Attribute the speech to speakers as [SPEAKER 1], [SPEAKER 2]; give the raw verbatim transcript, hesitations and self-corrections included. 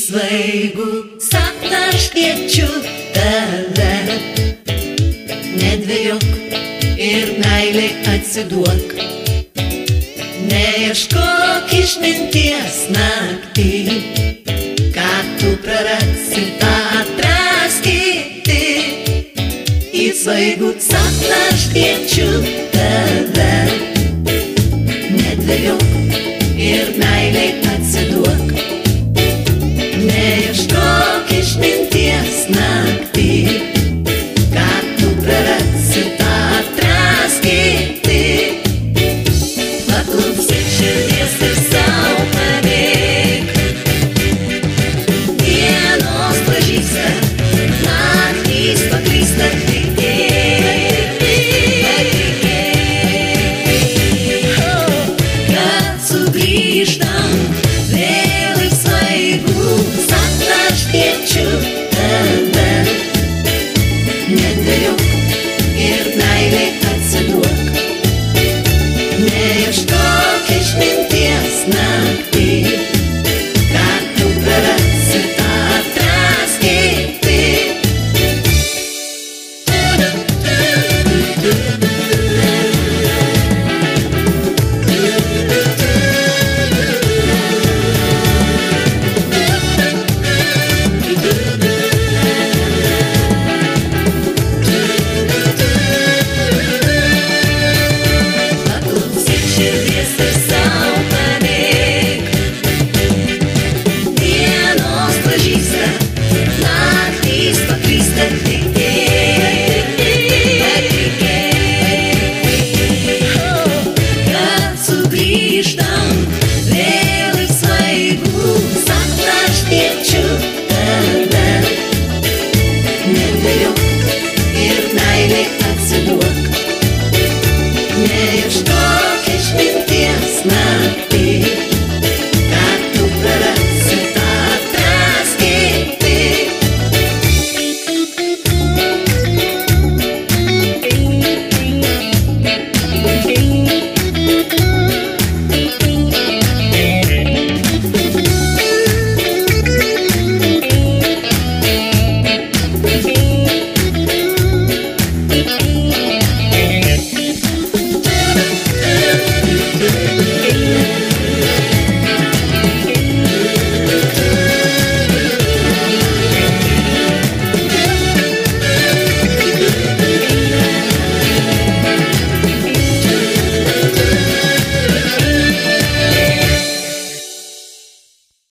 [SPEAKER 1] svaigų sapną aš kviečiu tave. Nedvejok ir meiliai atsiduok, neieškok išminties naktį, ką tu prarasi, tą atras kiti. Į svaigų sapną aš kviečiu tave. Nedvejok ir meiliai atsiduok, neieškok išminties naktį, ką tu prarasi, tą atras kiti. Paklausyk širdies ir sau padėk, dienos pražysta, naktys paklysta, tikėk, kad sugrįžtam vėl į svaigų sapną aš kviečiu tave. Nedvejok ir meiliai atsiduok, neieškok išminties naktį,